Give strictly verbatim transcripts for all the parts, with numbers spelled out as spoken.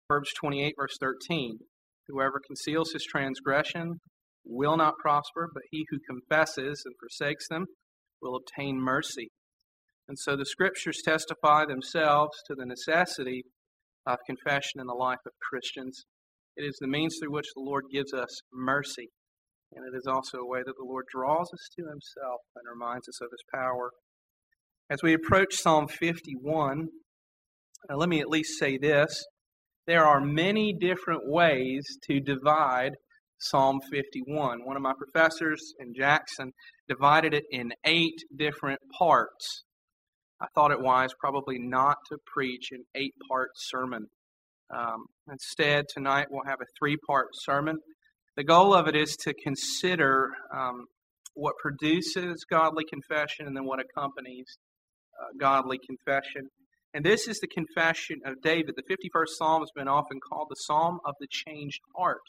Proverbs twenty-eight, verse thirteen. Whoever conceals his transgression will not prosper, but he who confesses and forsakes them will obtain mercy. And so the Scriptures testify themselves to the necessity of confession in the life of Christians. It is the means through which the Lord gives us mercy. And it is also a way that the Lord draws us to Himself and reminds us of His power. As we approach Psalm fifty-one, uh, let me at least say this. There are many different ways to divide Psalm fifty-one. One of my professors in Jackson divided it in eight different parts. I thought it wise probably not to preach an eight-part sermon. Um, instead, tonight we'll have a three-part sermon. The goal of it is to consider um, what produces godly confession and then what accompanies uh, godly confession. And this is the confession of David. The fifty-first Psalm has been often called the Psalm of the changed heart.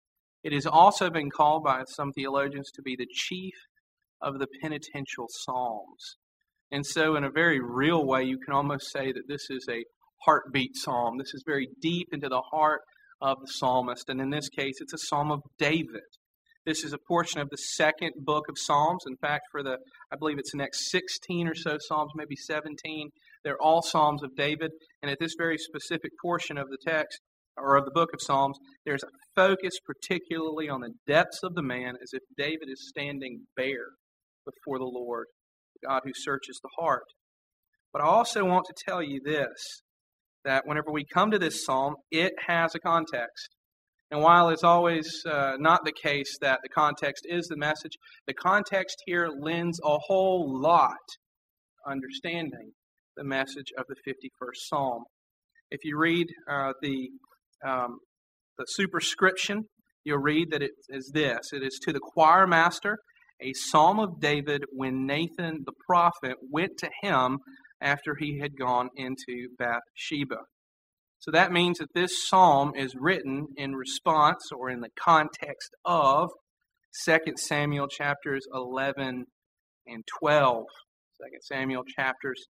It has also been called by some theologians to be the chief of the penitential psalms. And so in a very real way, you can almost say that this is a heartbeat psalm. This is very deep into the heart of the psalmist. And in this case, it's a psalm of David. This is a portion of the second book of Psalms. In fact, for the, I believe it's the next sixteen or so Psalms, maybe seventeen, they're all Psalms of David. And at this very specific portion of the text, or of the book of Psalms, there's a focus particularly on the depths of the man, as if David is standing bare before the Lord, the God who searches the heart. But I also want to tell you this, that whenever we come to this psalm, it has a context. And while it's always uh, not the case that the context is the message, the context here lends a whole lot to understanding the message of the fifty-first Psalm. If you read uh, the um, the superscription, you'll read that it is this. It is to the choir master, a psalm of David when Nathan the prophet went to him after he had gone into Bathsheba. So that means that this psalm is written in response or in the context of Second Samuel chapters eleven and twelve. Second Samuel chapters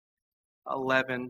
eleven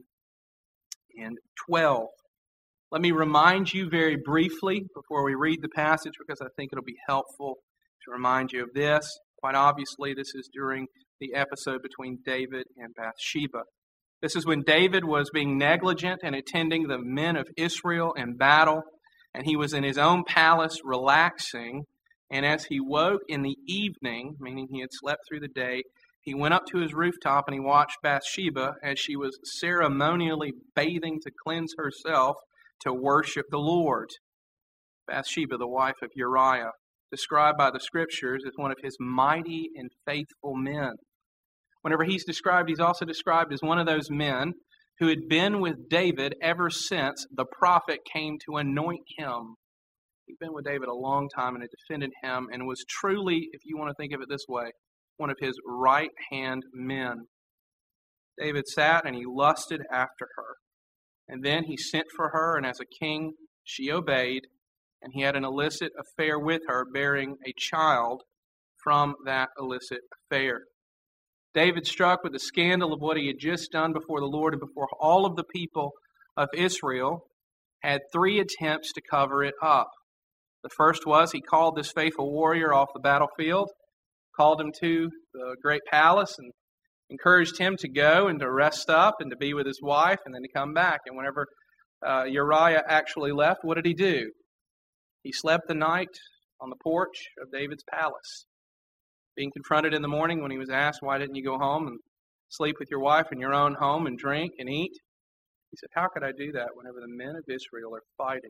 and twelve. Let me remind you very briefly before we read the passage, because I think it'll be helpful to remind you of this. Quite obviously, this is during the episode between David and Bathsheba. This is when David was being negligent and attending the men of Israel in battle, and he was in his own palace relaxing, and as he woke in the evening, meaning he had slept through the day, he went up to his rooftop and he watched Bathsheba as she was ceremonially bathing to cleanse herself to worship the Lord. Bathsheba, the wife of Uriah, described by the Scriptures as one of his mighty and faithful men. Whenever he's described, he's also described as one of those men who had been with David ever since the prophet came to anoint him. He'd been with David a long time and had defended him and was truly, if you want to think of it this way, one of his right-hand men. David sat and he lusted after her. And then he sent for her, and as a king, she obeyed, and he had an illicit affair with her, bearing a child from that illicit affair. David, struck with the scandal of what he had just done before the Lord and before all of the people of Israel, had three attempts to cover it up. The first was he called this faithful warrior off the battlefield, called him to the great palace, and encouraged him to go and to rest up and to be with his wife and then to come back. And whenever uh, Uriah actually left, what did he do? He slept the night on the porch of David's palace. Being confronted in the morning when he was asked, why didn't you go home and sleep with your wife in your own home and drink and eat? He said, how could I do that whenever the men of Israel are fighting?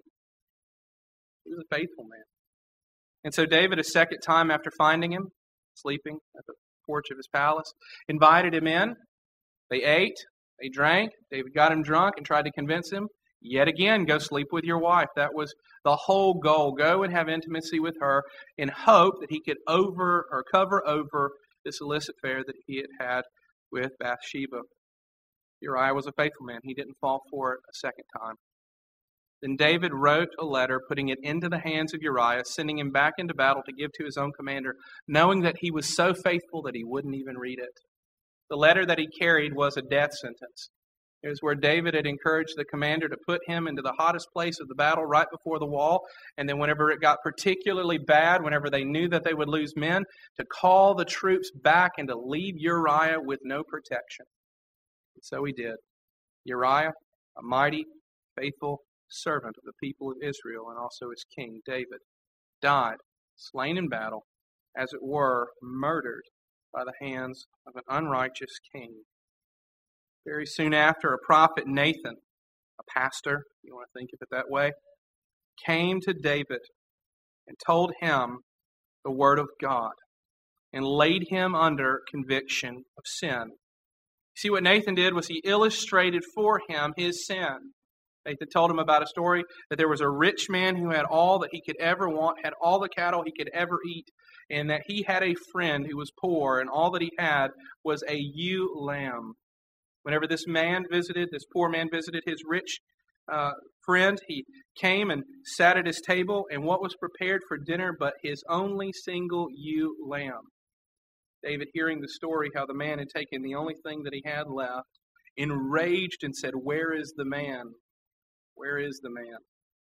He was a faithful man. And so David, a second time after finding him, sleeping at the porch of his palace, invited him in. They ate, they drank, David got him drunk and tried to convince him, yet again, go sleep with your wife. That was the whole goal. Go and have intimacy with her in hope that he could over or cover over this illicit affair that he had had with Bathsheba. Uriah was a faithful man. He didn't fall for it a second time. Then David wrote a letter, putting it into the hands of Uriah, sending him back into battle to give to his own commander, knowing that he was so faithful that he wouldn't even read it. The letter that he carried was a death sentence. It was where David had encouraged the commander to put him into the hottest place of the battle right before the wall. And then whenever it got particularly bad, whenever they knew that they would lose men, to call the troops back and to leave Uriah with no protection. And so he did. Uriah, a mighty, faithful servant of the people of Israel and also his king, David, died, slain in battle, as it were, murdered by the hands of an unrighteous king. Very soon after, a prophet, Nathan, a pastor, you want to think of it that way, came to David and told him the word of God and laid him under conviction of sin. See, what Nathan did was he illustrated for him his sin. Nathan told him about a story that there was a rich man who had all that he could ever want, had all the cattle he could ever eat, and that he had a friend who was poor, and all that he had was a ewe lamb. Whenever this man visited, this poor man visited his rich uh, friend, he came and sat at his table, and what was prepared for dinner but his only single ewe lamb? David, hearing the story how the man had taken the only thing that he had left, enraged and said, "Where is the man? Where is the man?"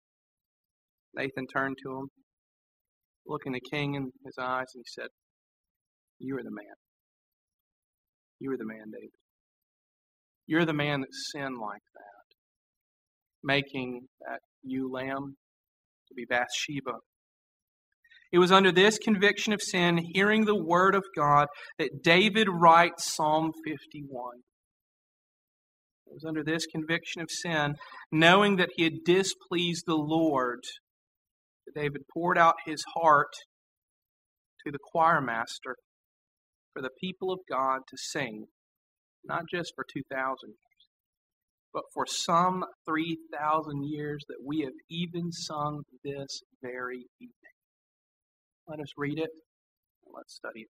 Nathan turned to him, looking the king in his eyes, and he said, "You are the man. You are the man, David. You're the man that sinned like that, making that ewe lamb to be Bathsheba." It was under this conviction of sin, hearing the word of God, that David writes Psalm fifty-one. It was under this conviction of sin, knowing that he had displeased the Lord, that David poured out his heart to the choir master for the people of God to sing, not just for two thousand years, but for some three thousand years that we have even sung this very evening. Let us read it and let's study it.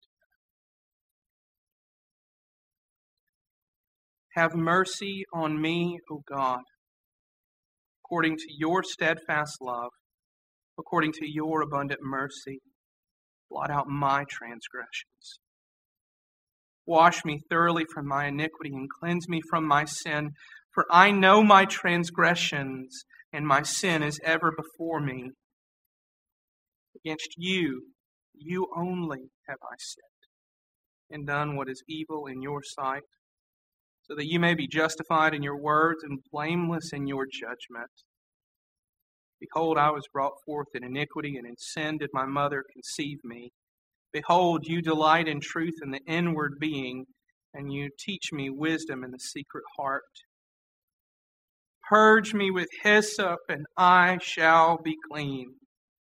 Have mercy on me, O God, according to your steadfast love, according to your abundant mercy. Blot out my transgressions. Wash me thoroughly from my iniquity and cleanse me from my sin. For I know my transgressions, and my sin is ever before me. Against you, you only have I sinned, and done what is evil in your sight, so that you may be justified in your words and blameless in your judgment. Behold, I was brought forth in iniquity, and in sin did my mother conceive me. Behold, you delight in truth in the inward being, and you teach me wisdom in the secret heart. Purge me with hyssop, and I shall be clean.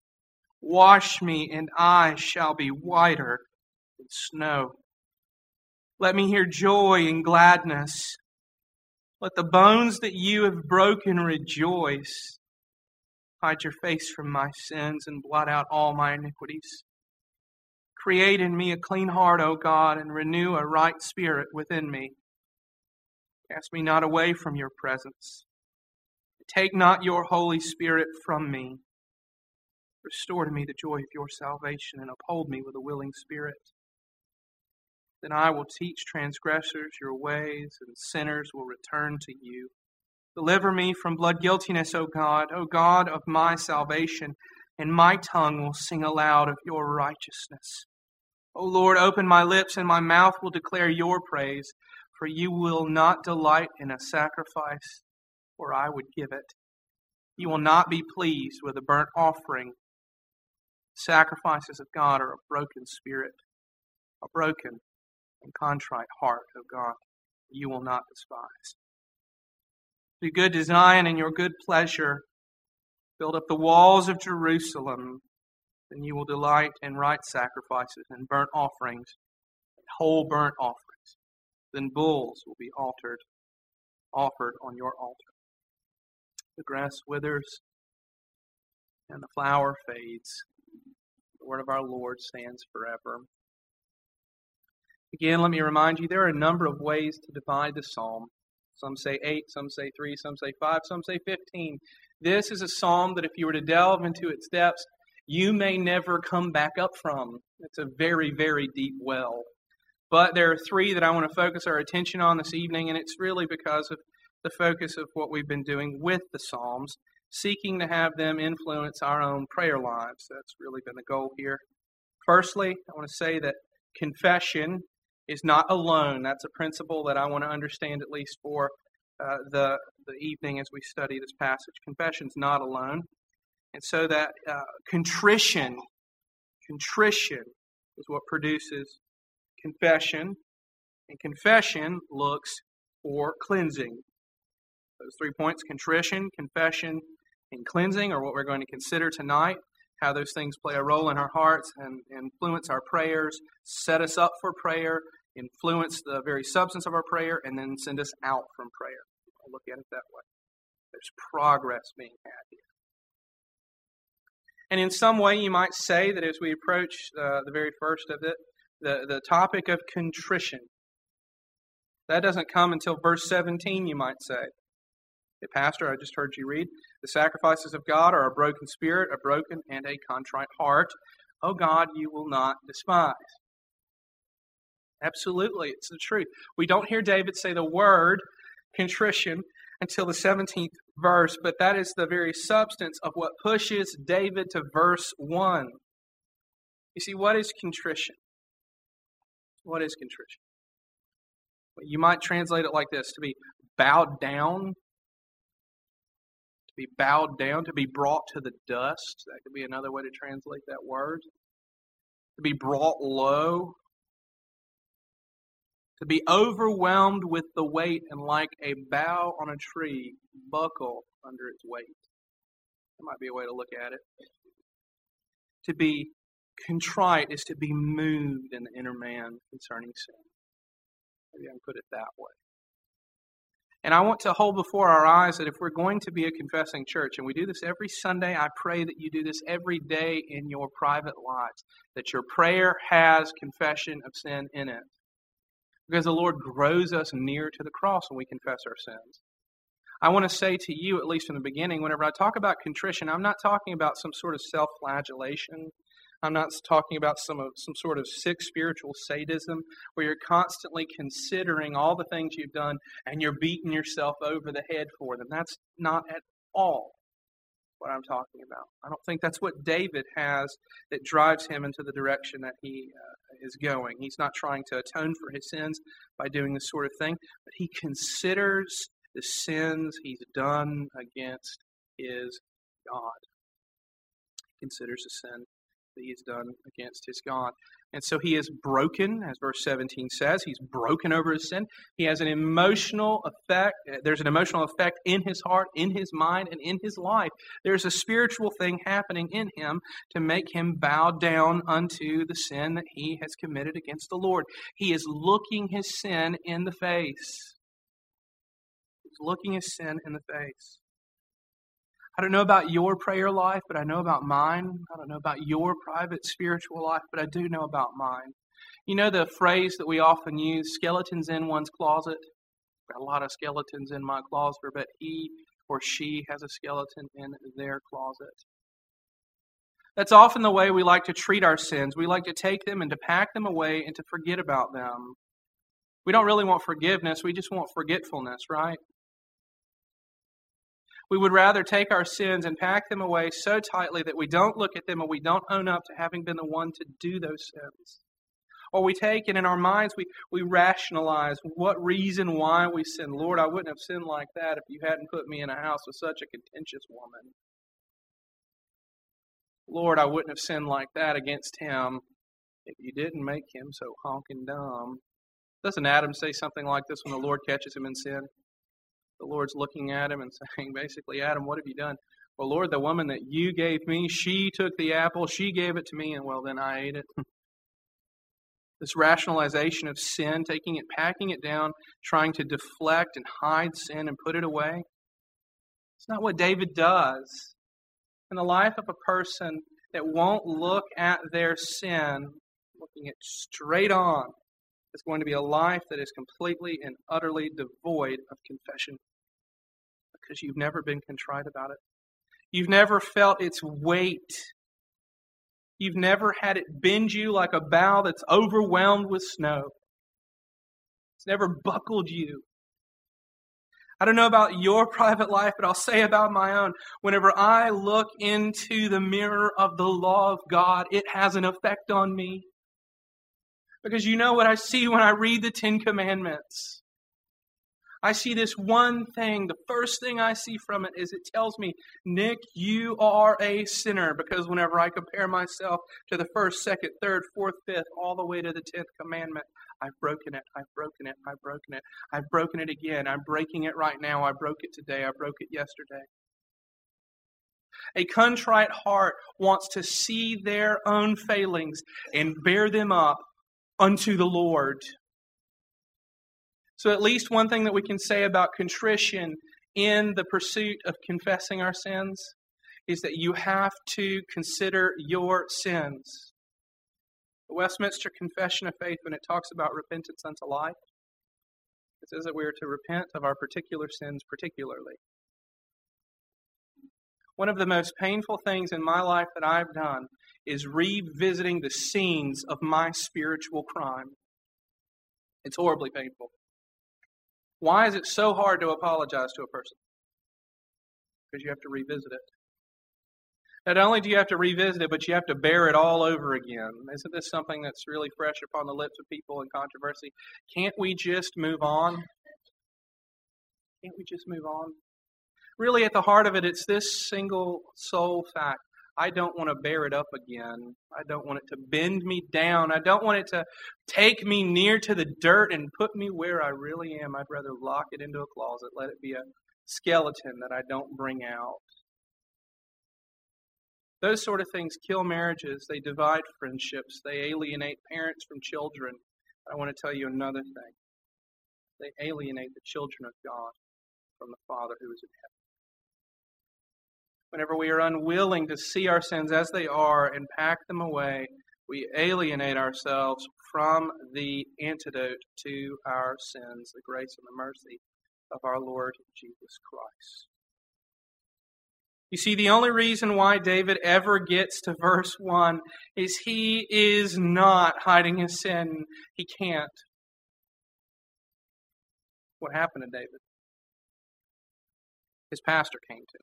Wash me, and I shall be whiter than snow. Let me hear joy and gladness. Let the bones that you have broken rejoice. Hide your face from my sins and blot out all my iniquities. Create in me a clean heart, O God, and renew a right spirit within me. Cast me not away from your presence. Take not your Holy Spirit from me. Restore to me the joy of your salvation, and uphold me with a willing spirit. Then I will teach transgressors your ways, and sinners will return to you. Deliver me from blood guiltiness, O God, O God of my salvation, and my tongue will sing aloud of your righteousness. O Lord, open my lips, and my mouth will declare your praise, for you will not delight in a sacrifice, or I would give it. You will not be pleased with a burnt offering. Sacrifices of God are a broken spirit, a broken and contrite heart, O God, you will not despise. Do good to Zion in your good pleasure. Build up the walls of Jerusalem. Then you will delight in right sacrifices and burnt offerings, and whole burnt offerings. Then bulls will be altered, offered on your altar. The grass withers and the flower fades. The word of our Lord stands forever. Again, let me remind you, there are a number of ways to divide the psalm. Some say eight, some say three, some say five, some say fifteen. This is a psalm that if you were to delve into its depths, you may never come back up from. It's a very, very deep well. But there are three that I want to focus our attention on this evening, and it's really because of the focus of what we've been doing with the Psalms, seeking to have them influence our own prayer lives. That's really been the goal here. Firstly, I want to say that confession is not alone. That's a principle that I want to understand at least for uh, the, the evening as we study this passage. Confession's not alone. And so that uh, contrition, contrition is what produces confession. And confession looks for cleansing. Those three points, contrition, confession, and cleansing, are what we're going to consider tonight. How those things play a role in our hearts and influence our prayers, set us up for prayer, influence the very substance of our prayer, and then send us out from prayer. I'll look at it that way. There's progress being had here. And in some way, you might say that as we approach uh, the very first of it, the, the topic of contrition, that doesn't come until verse seventeen, you might say. Hey, Pastor, I just heard you read, the sacrifices of God are a broken spirit, a broken and a contrite heart. Oh God, you will not despise. Absolutely, it's the truth. We don't hear David say the word contrition until the seventeenth verse, but that is the very substance of what pushes David to verse one. You see, what is contrition? What is contrition? Well, you might translate it like this: to be bowed down, to be bowed down, to be brought to the dust. That could be another way to translate that word. To be brought low. To be overwhelmed with the weight and like a bough on a tree, buckle under its weight. That might be a way to look at it. To be contrite is to be moved in the inner man concerning sin. Maybe I can put it that way. And I want to hold before our eyes that if we're going to be a confessing church, and we do this every Sunday, I pray that you do this every day in your private lives, that your prayer has confession of sin in it. Because the Lord grows us near to the cross when we confess our sins. I want to say to you, at least in the beginning, whenever I talk about contrition, I'm not talking about some sort of self-flagellation. I'm not talking about some of, some sort of sick spiritual sadism where you're constantly considering all the things you've done and you're beating yourself over the head for them. That's not at all what I'm talking about. I don't think that's what David has that drives him into the direction that he uh, is going. He's not trying to atone for his sins by doing this sort of thing, but he considers the sins he's done against his God. He considers the sin that he's done against his God. And so he is broken, as verse seventeen says. He's broken over his sin. He has an emotional effect. There's an emotional effect in his heart, in his mind, and in his life. There's a spiritual thing happening in him to make him bow down unto the sin that he has committed against the Lord. He is looking his sin in the face. He's looking his sin in the face. I don't know about your prayer life, but I know about mine. I don't know about your private spiritual life, but I do know about mine. You know the phrase that we often use, skeletons in one's closet? Got a lot of skeletons in my closet, but he or she has a skeleton in their closet. That's often the way we like to treat our sins. We like to take them and to pack them away and to forget about them. We don't really want forgiveness, we just want forgetfulness, right? We would rather take our sins and pack them away so tightly that we don't look at them or we don't own up to having been the one to do those sins. Or we take and in our minds we, we rationalize what reason why we sin. Lord, I wouldn't have sinned like that if you hadn't put me in a house with such a contentious woman. Lord, I wouldn't have sinned like that against him if you didn't make him so honking dumb. Doesn't Adam say something like this when the Lord catches him in sin? The Lord's looking at him and saying, basically, Adam, what have you done? Well, Lord, the woman that you gave me, she took the apple, she gave it to me, and well, then I ate it. This rationalization of sin, taking it, packing it down, trying to deflect and hide sin and put it away. It's not what David does. In the life of a person that won't look at their sin, looking it straight on, is going to be a life that is completely and utterly devoid of confession. Because you've never been contrite about it. You've never felt its weight. You've never had it bend you like a bough that's overwhelmed with snow. It's never buckled you. I don't know about your private life, but I'll say about my own. Whenever I look into the mirror of the law of God, it has an effect on me. Because you know what I see when I read the Ten Commandments? I see this one thing. The first thing I see from it is it tells me, Nick, you are a sinner. Because whenever I compare myself to the first, second, third, fourth, fifth, all the way to the tenth commandment, I've broken it, I've broken it, I've broken it, I've broken it again. I'm breaking it right now. I broke it today. I broke it yesterday. A contrite heart wants to see their own failings and bear them up unto the Lord. So at least one thing that we can say about contrition in the pursuit of confessing our sins is that you have to consider your sins. The Westminster Confession of Faith, when it talks about repentance unto life, it says that we are to repent of our particular sins particularly. One of the most painful things in my life that I've done is revisiting the scenes of my spiritual crime. It's horribly painful. Why is it so hard to apologize to a person? Because you have to revisit it. Not only do you have to revisit it, but you have to bear it all over again. Isn't this something that's really fresh upon the lips of people in controversy? Can't we just move on? Can't we just move on? Really, at the heart of it, it's this single sole fact. I don't want to bear it up again. I don't want it to bend me down. I don't want it to take me near to the dirt and put me where I really am. I'd rather lock it into a closet, let it be a skeleton that I don't bring out. Those sort of things kill marriages. They divide friendships. They alienate parents from children. I want to tell you another thing. They alienate the children of God from the Father who is in heaven. Whenever we are unwilling to see our sins as they are and pack them away, we alienate ourselves from the antidote to our sins, the grace and the mercy of our Lord Jesus Christ. You see, the only reason why David ever gets to verse one is he is not hiding his sin. He can't. What happened to David? His pastor came to him.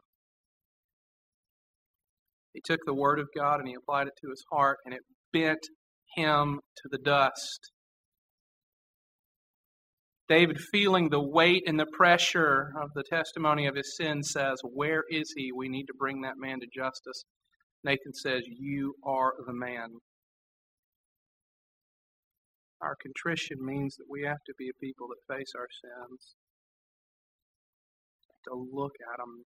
He took the Word of God and he applied it to his heart, and it bent him to the dust. David, feeling the weight and the pressure of the testimony of his sin, says, "Where is he? We need to bring that man to justice." Nathan says, "You are the man." Our contrition means that we have to be a people that face our sins, to look at them,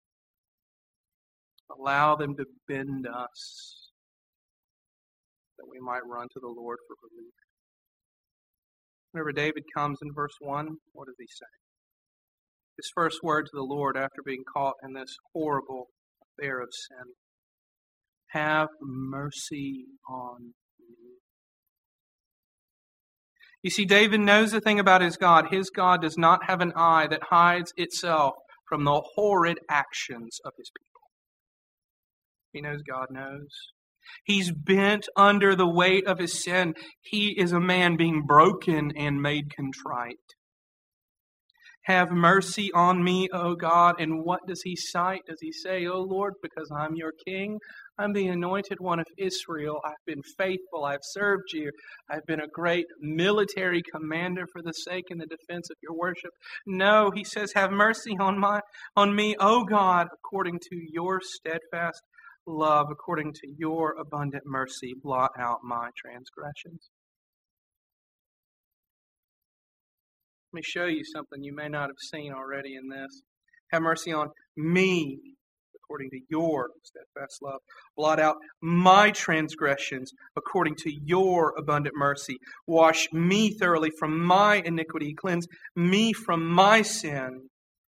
allow them to bend us, that we might run to the Lord for relief. Whenever David comes in verse one, what does he say? His first word to the Lord after being caught in this horrible affair of sin: "Have mercy on me." You see, David knows the thing about his God. His God does not have an eye that hides itself from the horrid actions of his people. He knows God knows. He's bent under the weight of his sin. He is a man being broken and made contrite. Have mercy on me, O God. And what does he cite? Does he say, "O Lord, because I'm your king, I'm the anointed one of Israel. I've been faithful. I've served you. I've been a great military commander for the sake and the defense of your worship"? No, he says, "Have mercy on my on me, O God, according to your steadfast love, according to your abundant mercy, blot out my transgressions." Let me show you something you may not have seen already in this. Have mercy on me, according to your steadfast love. Blot out my transgressions, according to your abundant mercy. Wash me thoroughly from my iniquity. Cleanse me from my sin.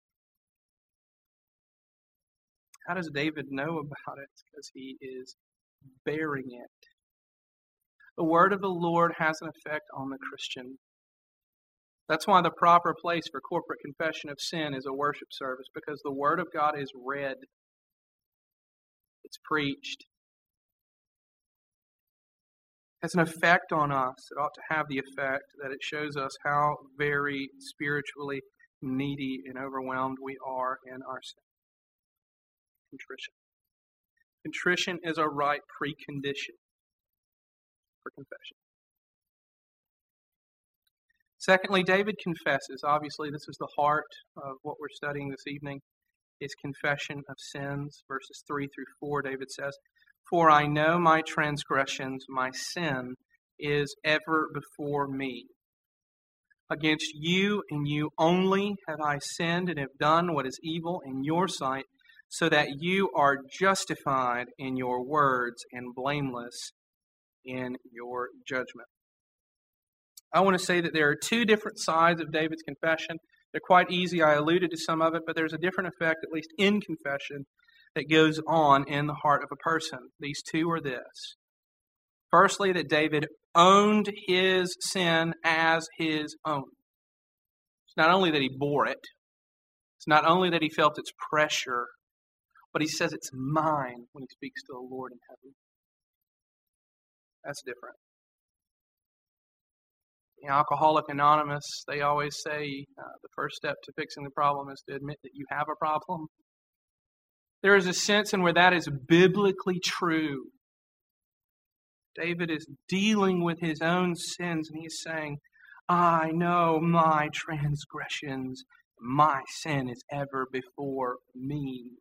How does David know about it? Because he is bearing it. The word of the Lord has an effect on the Christian. That's why the proper place for corporate confession of sin is a worship service, because the word of God is read. It's preached. It has an effect on us. It ought to have the effect that it shows us how very spiritually needy and overwhelmed we are in our sin. Contrition. Contrition is a right precondition for confession. Secondly, David confesses. Obviously, this is the heart of what we're studying this evening, is confession of sins. Verses three through four, David says, "For I know my transgressions, my sin is ever before me. Against you and you only have I sinned and have done what is evil in your sight, so that you are justified in your words and blameless in your judgment." I want to say that there are two different sides of David's confession. They're quite easy. I alluded to some of it, but there's a different effect, at least in confession, that goes on in the heart of a person. These two are this. Firstly, that David owned his sin as his own. It's not only that he bore it, it's not only that he felt its pressure, but he says it's mine when he speaks to the Lord in heaven. That's different. In Alcoholics Anonymous, they always say uh, the first step to fixing the problem is to admit that you have a problem. There is a sense in where that is biblically true. David is dealing with his own sins, and he's saying, I know my transgressions, my sin is ever before me.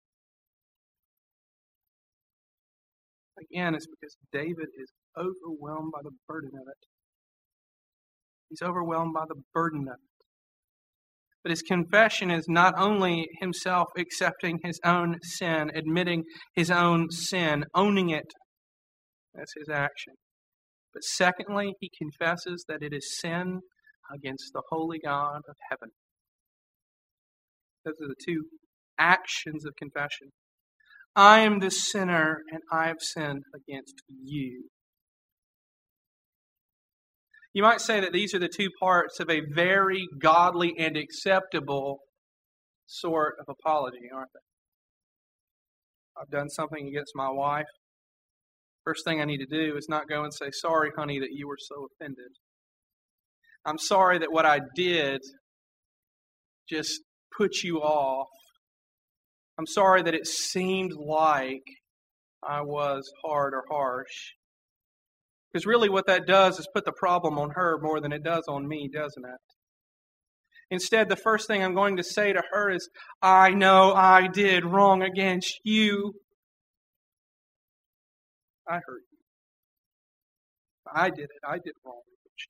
Again, it's because David is overwhelmed by the burden of it. He's overwhelmed by the burden of it. But his confession is not only himself accepting his own sin, admitting his own sin, owning it. That's his action. But secondly, he confesses that it is sin against the holy God of heaven. Those are the two actions of confession. I am the sinner, and I have sinned against you. You might say that these are the two parts of a very godly and acceptable sort of apology, aren't they? I've done something against my wife. First thing I need to do is not go and say, sorry, honey, that you were so offended. I'm sorry that what I did just put you off. I'm sorry that it seemed like I was hard or harsh. Because really what that does is put the problem on her more than it does on me, doesn't it? Instead, the first thing I'm going to say to her is, I know I did wrong against you. I hurt you. I did it. I did wrong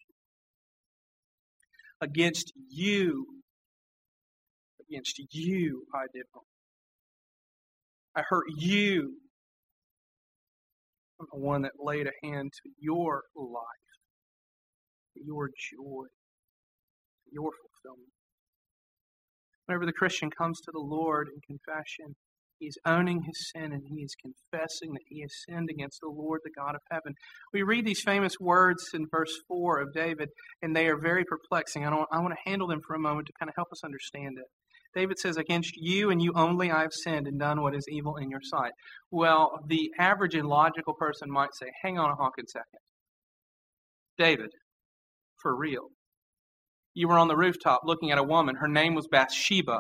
against you. Against you. Against you, I did wrong. I hurt you. I'm the one that laid a hand to your life, to your joy, to your fulfillment. Whenever the Christian comes to the Lord in confession, he's owning his sin and he is confessing that he has sinned against the Lord, the God of heaven. We read these famous words in verse four of David, and they are very perplexing. I, don't, I want to handle them for a moment to kind of help us understand it. David says, against you and you only I have sinned and done what is evil in your sight. Well, the average and logical person might say, hang on a honking second. David, for real. You were on the rooftop looking at a woman. Her name was Bathsheba.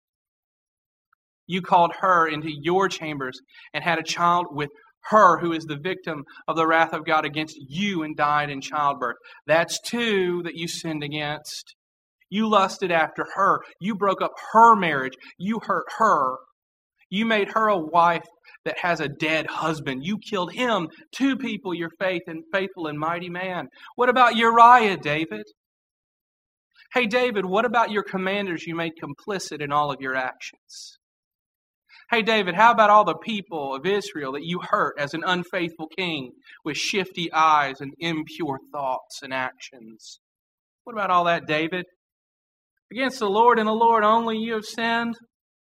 You called her into your chambers and had a child with her who is the victim of the wrath of God against you and died in childbirth. That's two that you sinned against. You lusted after her. You broke up her marriage. You hurt her. You made her a wife that has a dead husband. You killed him. Two people, your faith and faithful and mighty man. What about Uriah, David? Hey, David, what about your commanders you made complicit in all of your actions? Hey, David, how about all the people of Israel that you hurt as an unfaithful king with shifty eyes and impure thoughts and actions? What about all that, David? Against the Lord and the Lord only you have sinned.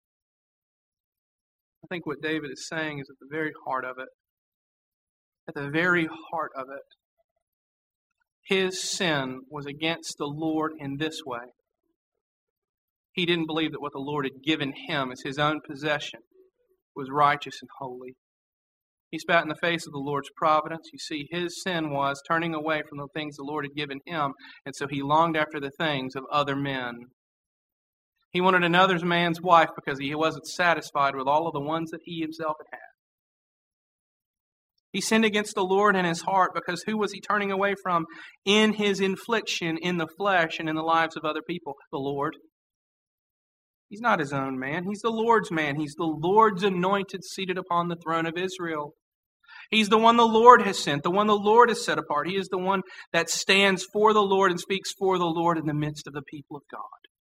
I think what David is saying is at the very heart of it. At the very heart of it. His sin was against the Lord in this way. He didn't believe that what the Lord had given him as his own possession was righteous and holy. He spat in the face of the Lord's providence. You see, his sin was turning away from the things the Lord had given him, and so he longed after the things of other men. He wanted another man's wife because he wasn't satisfied with all of the ones that he himself had had. He sinned against the Lord in his heart because who was he turning away from in his infliction in the flesh and in the lives of other people? The Lord. He's not his own man. He's the Lord's man. He's the Lord's anointed, seated upon the throne of Israel. He's the one the Lord has sent, the one the Lord has set apart. He is the one that stands for the Lord and speaks for the Lord in the midst of the people of God.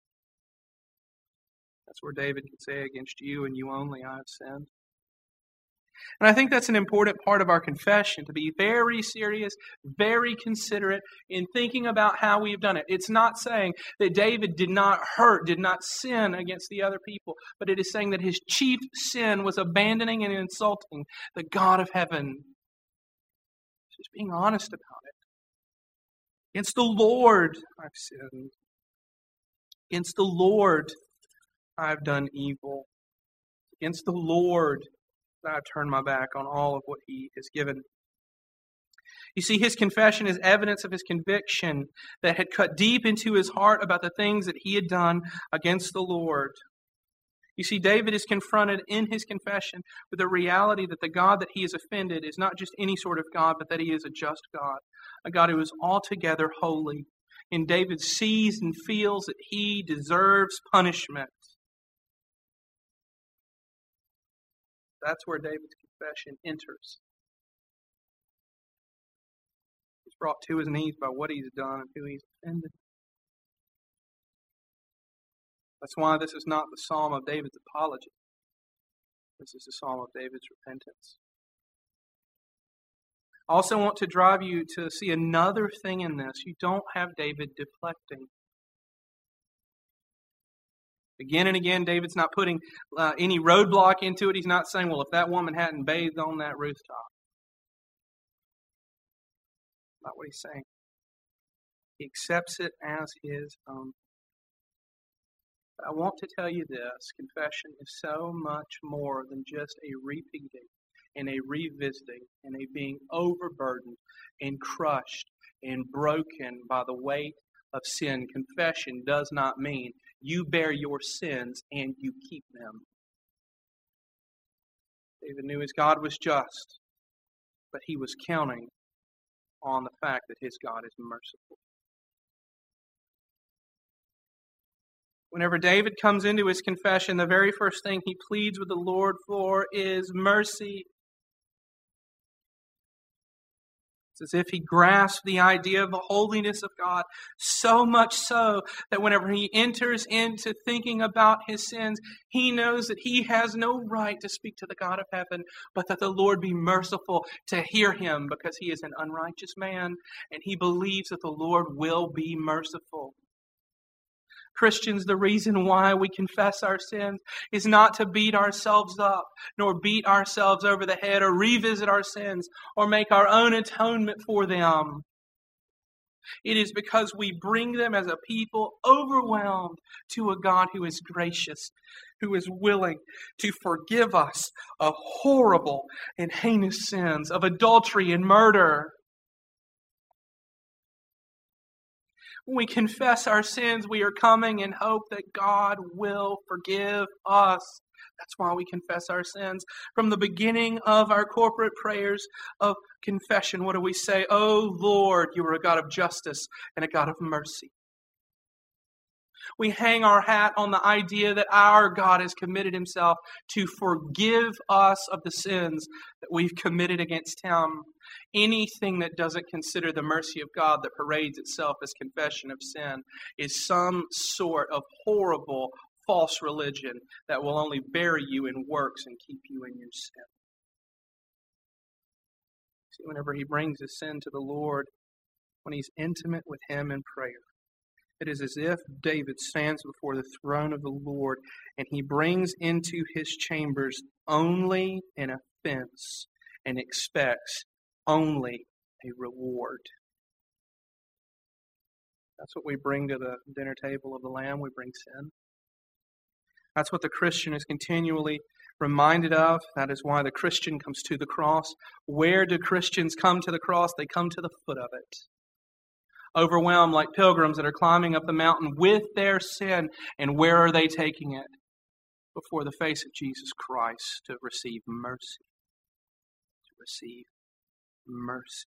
That's where David can say, against you and you only I have sinned. And I think that's an important part of our confession, to be very serious, very considerate in thinking about how we've done it. It's not saying that David did not hurt, did not sin against the other people, but it is saying that his chief sin was abandoning and insulting the God of heaven. Just being honest about it. Against the Lord I've sinned. Against the Lord I've done evil. Against the Lord I turn my back on all of what He has given. You see, his confession is evidence of his conviction that had cut deep into his heart about the things that he had done against the Lord. You see, David is confronted in his confession with the reality that the God that he has offended is not just any sort of God, but that He is a just God, a God who is altogether holy. And David sees and feels that he deserves punishment. That's where David's confession enters. He's brought to his knees by what he's done and who he's offended. That's why this is not the psalm of David's apology. This is the psalm of David's repentance. I also want to drive you to see another thing in this. You don't have David deflecting. Again and again, David's not putting uh, any roadblock into it. He's not saying, well, if that woman hadn't bathed on that rooftop. Not what he's saying. He accepts it as his own. But I want to tell you this. Confession is so much more than just a repeating and a revisiting and a being overburdened and crushed and broken by the weight of sin. Confession does not mean you bear your sins and you keep them. David knew his God was just, but he was counting on the fact that his God is merciful. Whenever David comes into his confession, the very first thing he pleads with the Lord for is mercy. It's as if he grasped the idea of the holiness of God, so much so that whenever he enters into thinking about his sins, he knows that he has no right to speak to the God of heaven, but that the Lord be merciful to hear him because he is an unrighteous man, and he believes that the Lord will be merciful. Christians, the reason why we confess our sins is not to beat ourselves up, nor beat ourselves over the head, or revisit our sins, or make our own atonement for them. It is because we bring them as a people overwhelmed to a God who is gracious, who is willing to forgive us of horrible and heinous sins, of adultery and murder. When we confess our sins, we are coming in hope that God will forgive us. That's why we confess our sins. From the beginning of our corporate prayers of confession, what do we say? Oh Lord, you are a God of justice and a God of mercy. We hang our hat on the idea that our God has committed Himself to forgive us of the sins that we've committed against Him. Anything that doesn't consider the mercy of God, that parades itself as confession of sin, is some sort of horrible, false religion that will only bury you in works and keep you in your sin. See, whenever he brings his sin to the Lord, when he's intimate with Him in prayer, it is as if David stands before the throne of the Lord and he brings into his chambers only an offense and expects only a reward. That's what we bring to the dinner table of the Lamb. We bring sin. That's what the Christian is continually reminded of. That is why the Christian comes to the cross. Where do Christians come to the cross? They come to the foot of it. overwhelmed like pilgrims that are climbing up the mountain with their sin. And where are they taking it? Before the face of Jesus Christ to receive mercy. To receive mercy.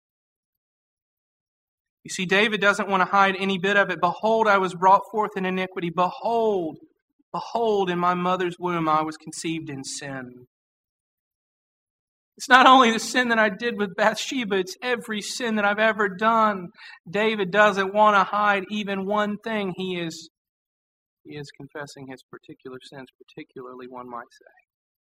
You see, David doesn't want to hide any bit of it. Behold, I was brought forth in iniquity. Behold, behold, in my mother's womb I was conceived in sin. It's not only the sin that I did with Bathsheba, it's every sin that I've ever done. David doesn't want to hide even one thing. He is, he is confessing his particular sins, particularly, one might say.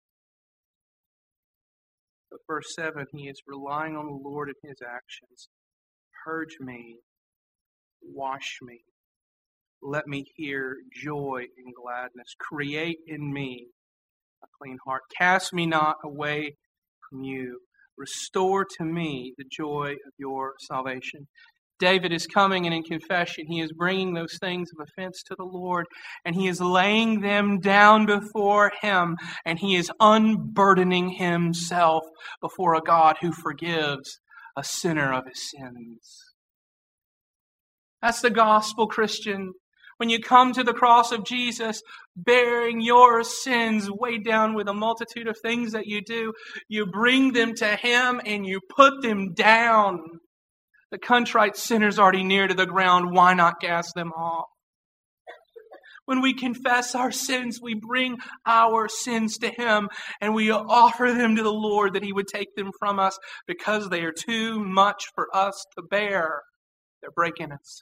But verse seven, he is relying on the Lord in his actions. Purge me, wash me, let me hear joy and gladness. Create in me a clean heart. Cast me not away from you. Restore to me the joy of your salvation. David is coming and in confession, he is bringing those things of offense to the Lord, and he is laying them down before Him, and he is unburdening himself before a God who forgives a sinner of his sins. That's the gospel, Christian. When you come to the cross of Jesus, bearing your sins weighed down with a multitude of things that you do, you bring them to Him and you put them down. The contrite sinner's already near to the ground. Why not cast them off? When we confess our sins, we bring our sins to Him and we offer them to the Lord that He would take them from us because they are too much for us to bear. They're breaking us.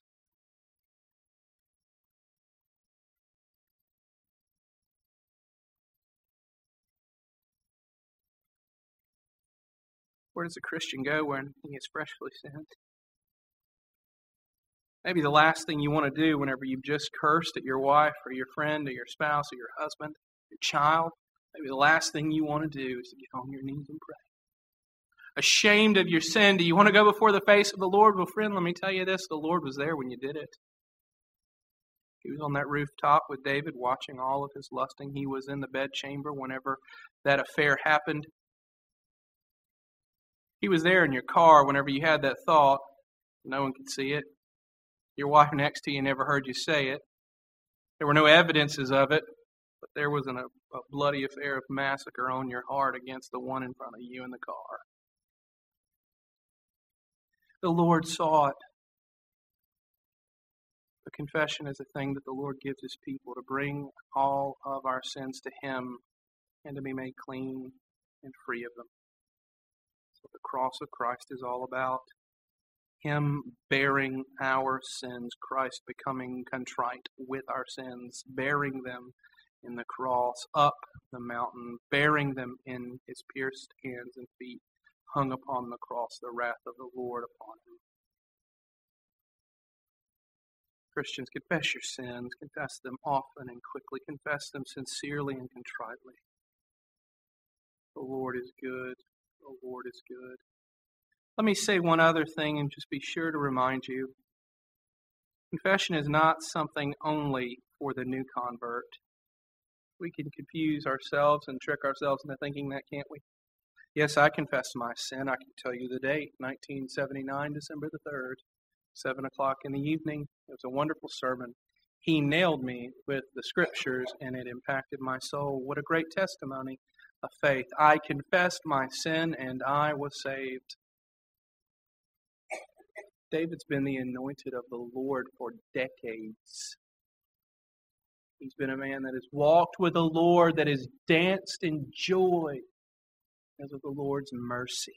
Where does a Christian go when he is freshly sinned? Maybe the last thing you want to do whenever you've just cursed at your wife or your friend or your spouse or your husband, your child, maybe the last thing you want to do is to get on your knees and pray. Ashamed of your sin, do you want to go before the face of the Lord? Well, friend, let me tell you this, the Lord was there when you did it. He was on that rooftop with David watching all of his lusting. He was in the bedchamber whenever that affair happened. He was there in your car whenever you had that thought. No one could see it. Your wife next to you never heard you say it. There were no evidences of it, but there was an, a, a bloody affair of massacre on your heart against the one in front of you in the car. The Lord saw it. The confession is a thing that the Lord gives His people to bring all of our sins to Him and to be made clean and free of them. That's what the cross of Christ is all about. Him bearing our sins, Christ becoming contrite with our sins, bearing them in the cross, up the mountain, bearing them in His pierced hands and feet, hung upon the cross, the wrath of the Lord upon Him. Christians, confess your sins, confess them often and quickly, confess them sincerely and contritely. The Lord is good, the Lord is good. Let me say one other thing and just be sure to remind you. Confession is not something only for the new convert. We can confuse ourselves and trick ourselves into thinking that, can't we? Yes, I confess my sin. I can tell you the date, nineteen seventy-nine, December the third, seven o'clock in the evening. It was a wonderful sermon. He nailed me with the Scriptures and it impacted my soul. What a great testimony of faith. I confessed my sin and I was saved. David's been the anointed of the Lord for decades. He's been a man that has walked with the Lord, that has danced in joy because of the Lord's mercy.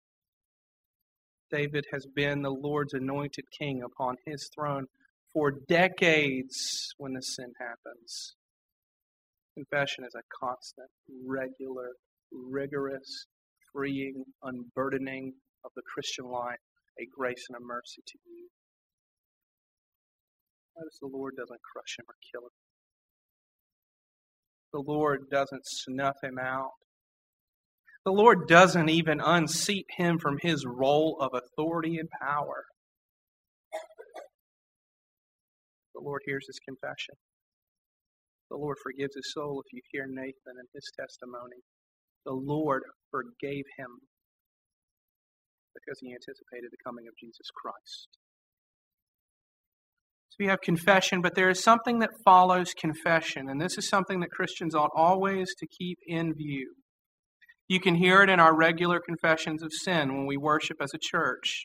David has been the Lord's anointed king upon His throne for decades when the sin happens. Confession is a constant, regular, rigorous, freeing, unburdening of the Christian life. A grace and a mercy to you. Notice the Lord doesn't crush him or kill him. The Lord doesn't snuff him out. The Lord doesn't even unseat him from his role of authority and power. The Lord hears his confession. The Lord forgives his soul. If you hear Nathan and his testimony, the Lord forgave him because He anticipated the coming of Jesus Christ. we have confession, but there is something that follows confession, and this is something that Christians ought always to keep in view. You can hear it in our regular confessions of sin when we worship as a church.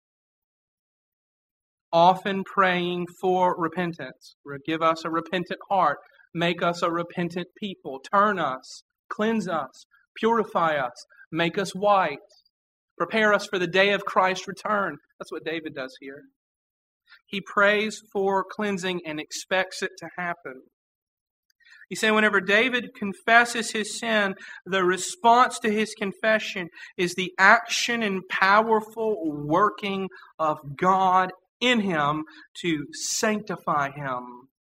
Often praying for repentance. Give us a repentant heart. Make us a repentant people. Turn us. Cleanse us. Purify us. Make us white. Prepare us for the day of Christ's return. That's what David does here. He prays for cleansing and expects it to happen. You see, whenever David confesses his sin, the response to his confession is the action and powerful working of God in him to sanctify him.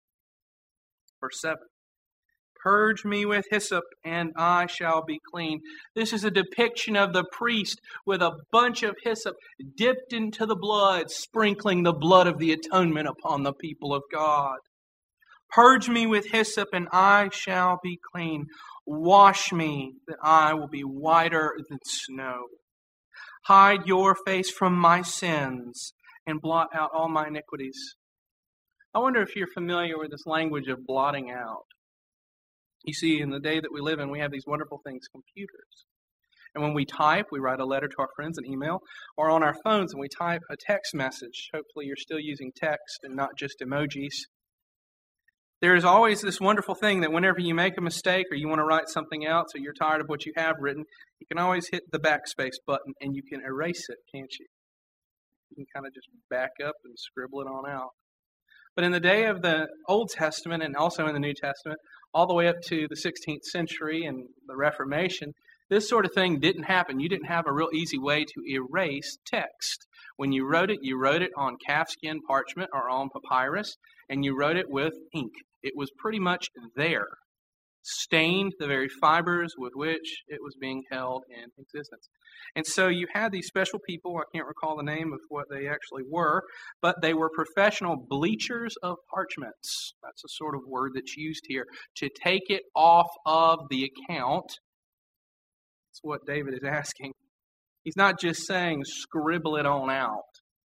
Verse seven. Purge me with hyssop, and I shall be clean. This is a depiction of the priest with a bunch of hyssop dipped into the blood, sprinkling the blood of the atonement upon the people of God. Purge me with hyssop, and I shall be clean. Wash me, that I will be whiter than snow. Hide your face from my sins, and blot out all my iniquities. I wonder if you're familiar with this language of blotting out. You see, in the day that we live in, we have these wonderful things, computers. And when we type, we write a letter to our friends, an email, or on our phones, and we type a text message. Hopefully you're still using text and not just emojis. There is always this wonderful thing that whenever you make a mistake or you want to write something else or you're tired of what you have written, you can always hit the backspace button and you can erase it, can't you? You can kind of just back up and scribble it on out. But in the day of the Old Testament and also in the New Testament, all the way up to the sixteenth century and the Reformation, this sort of thing didn't happen. You didn't have a real easy way to erase text. When you wrote it, you wrote it on calfskin parchment or on papyrus, and you wrote it with ink. It was pretty much there, stained the very fibers with which it was being held in existence. And so you had these special people, I can't recall the name of what they actually were, but they were professional bleachers of parchments. That's a sort of word that's used here, to take it off of the account. That's what David is asking. He's not just saying scribble it on out.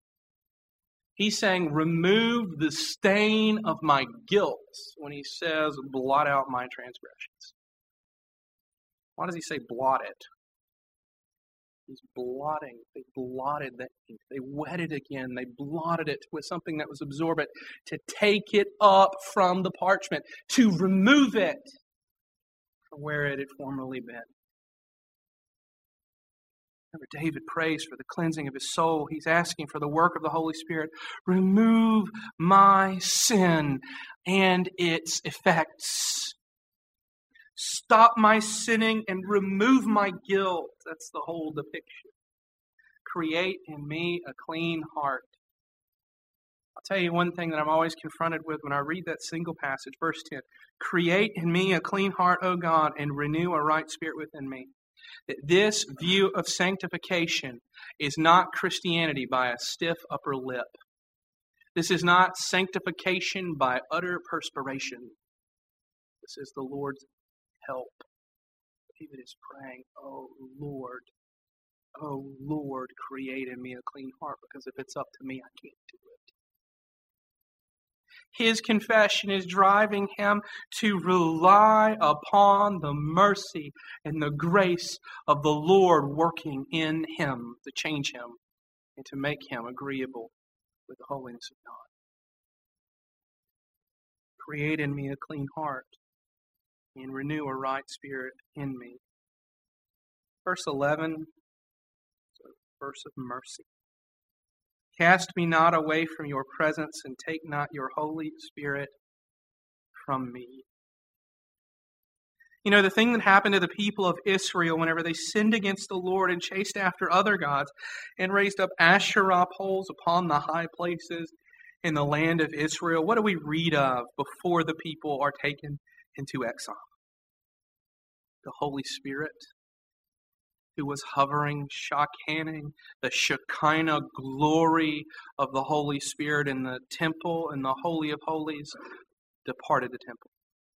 He's saying remove the stain of my guilt when he says blot out my transgressions. Why does he say blot it? He's blotting. They blotted that ink. They wet it again. They blotted it with something that was absorbent to take it up from the parchment, to remove it from where it had formerly been. Remember, David prays for the cleansing of his soul. He's asking for the work of the Holy Spirit. Remove my sin and its effects. Stop my sinning and remove my guilt. That's the whole depiction. Create in me a clean heart. I'll tell you one thing that I'm always confronted with when I read that single passage, verse ten. Create in me a clean heart, O God, and renew a right spirit within me. That this view of sanctification is not Christianity by a stiff upper lip. This is not sanctification by utter perspiration. This is the Lord's help. David is praying, oh Lord, oh Lord, create in me a clean heart, because if it's up to me, I can't do it. His confession is driving him to rely upon the mercy and the grace of the Lord working in him to change him and to make him agreeable with the holiness of God. Create in me a clean heart and renew a right spirit in me. Verse eleven, is a verse of mercy. Cast me not away from your presence, and take not your Holy Spirit from me. You know, the thing that happened to the people of Israel whenever they sinned against the Lord and chased after other gods and raised up Asherah poles upon the high places in the land of Israel, what do we read of before the people are taken into exile? The Holy Spirit, who was hovering, shakaning, the Shekinah glory of the Holy Spirit in the temple and the Holy of Holies, departed the temple.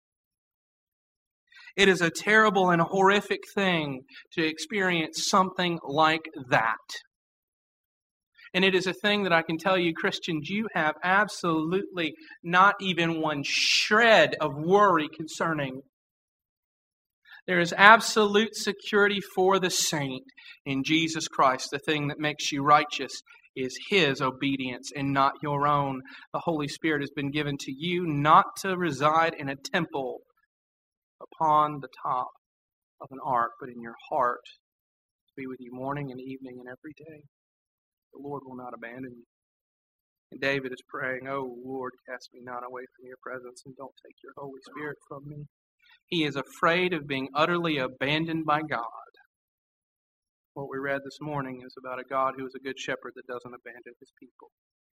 It is a terrible and horrific thing to experience something like that. And it is a thing that I can tell you, Christians, you have absolutely not even one shred of worry concerning. There is absolute security for the saint in Jesus Christ. The thing that makes you righteous is His obedience and not your own. The Holy Spirit has been given to you not to reside in a temple upon the top of an ark, but in your heart, to be with you morning and evening and every day. The Lord will not abandon you. And David is praying, "Oh Lord, cast me not away from your presence, and don't take your Holy Spirit from me." He is afraid of being utterly abandoned by God. What we read this morning is about a God who is a good shepherd that doesn't abandon His people.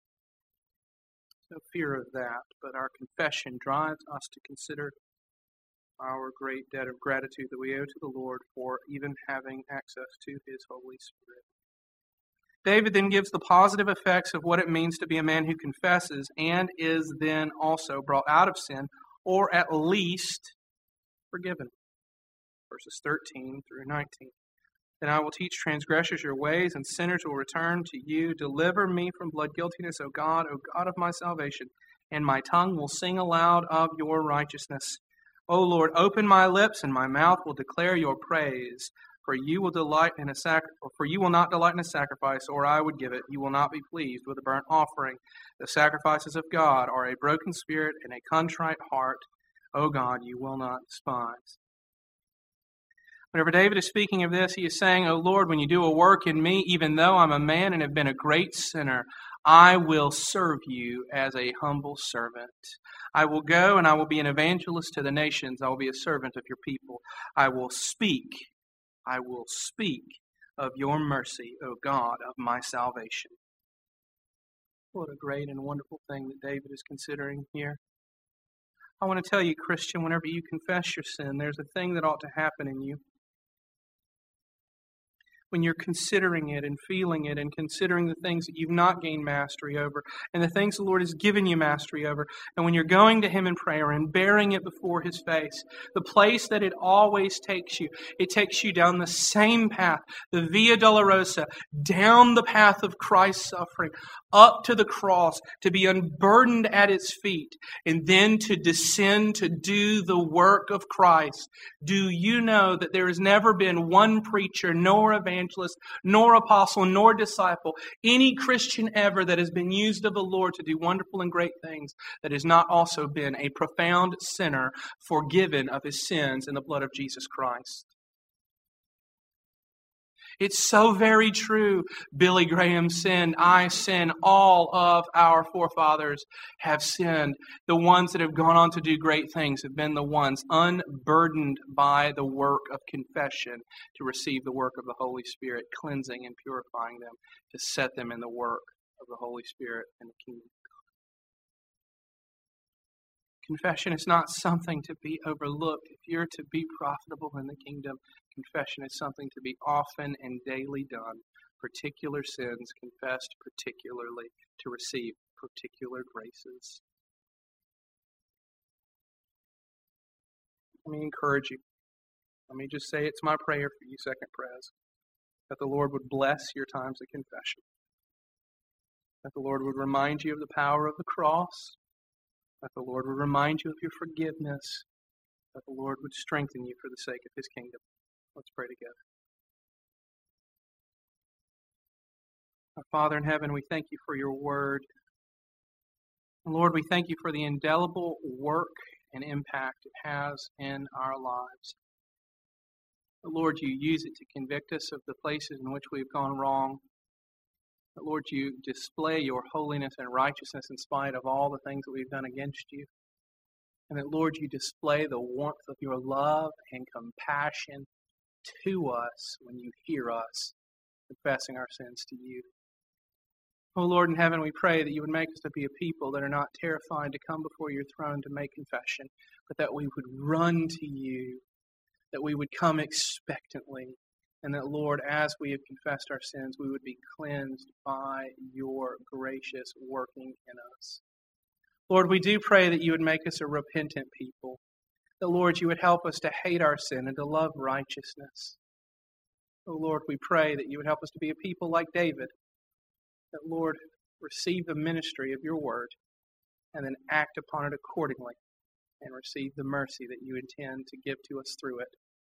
No fear of that, but our confession drives us to consider our great debt of gratitude that we owe to the Lord for even having access to His Holy Spirit. David then gives the positive effects of what it means to be a man who confesses and is then also brought out of sin, or at least forgiven. Verses thirteen through nineteen. Then I will teach transgressors your ways, and sinners will return to you. Deliver me from blood guiltiness, O God, O God of my salvation, and my tongue will sing aloud of your righteousness. O Lord, open my lips, and my mouth will declare your praise. For you will delight in a sac- for you will not delight in a sacrifice, or I would give it. You will not be pleased with a burnt offering. The sacrifices of God are a broken spirit and a contrite heart. O God, you will not despise. Whenever David is speaking of this, he is saying, "O Lord, when you do a work in me, even though I'm a man and have been a great sinner, I will serve you as a humble servant. I will go and I will be an evangelist to the nations. I will be a servant of your people. I will speak, I will speak of your mercy, O God of my salvation." What a great and wonderful thing that David is considering here. I want to tell you, Christian, whenever you confess your sin, there's a thing that ought to happen in you. When you're considering it and feeling it and considering the things that you've not gained mastery over and the things the Lord has given you mastery over, and when you're going to Him in prayer and bearing it before His face, the place that it always takes you, it takes you down the same path, the Via Dolorosa, down the path of Christ's suffering, up to the cross, to be unburdened at its feet, and then to descend to do the work of Christ. Do you know that there has never been one preacher, nor evangelist, nor apostle, nor disciple, any Christian ever that has been used of the Lord to do wonderful and great things, that has not also been a profound sinner, forgiven of his sins in the blood of Jesus Christ? It's so very true. Billy Graham sinned. I sin. All of our forefathers have sinned. The ones that have gone on to do great things have been the ones unburdened by the work of confession to receive the work of the Holy Spirit, cleansing and purifying them, to set them in the work of the Holy Spirit and the kingdom. Confession is not something to be overlooked. If you're to be profitable in the kingdom, confession is something to be often and daily done. Particular sins confessed particularly to receive particular graces. Let me encourage you. Let me just say it's my prayer for you, Second Pres, that the Lord would bless your times of confession. That the Lord would remind you of the power of the cross. That the Lord would remind you of your forgiveness. That the Lord would strengthen you for the sake of His kingdom. Let's pray together. Our Father in heaven, we thank you for your word. And Lord, we thank you for the indelible work and impact it has in our lives. Lord, you use it to convict us of the places in which we've gone wrong. But Lord, you display your holiness and righteousness in spite of all the things that we've done against you. And that, Lord, you display the warmth of your love and compassion to us when you hear us confessing our sins to you. Oh, Lord in heaven, we pray that you would make us to be a people that are not terrified to come before your throne to make confession, but that we would run to you, that we would come expectantly. And that, Lord, as we have confessed our sins, we would be cleansed by your gracious working in us. Lord, we do pray that you would make us a repentant people. That, Lord, you would help us to hate our sin and to love righteousness. Oh, Lord, we pray that you would help us to be a people like David. that, Lord, receive the ministry of your word and then act upon it accordingly and receive the mercy that you intend to give to us through it.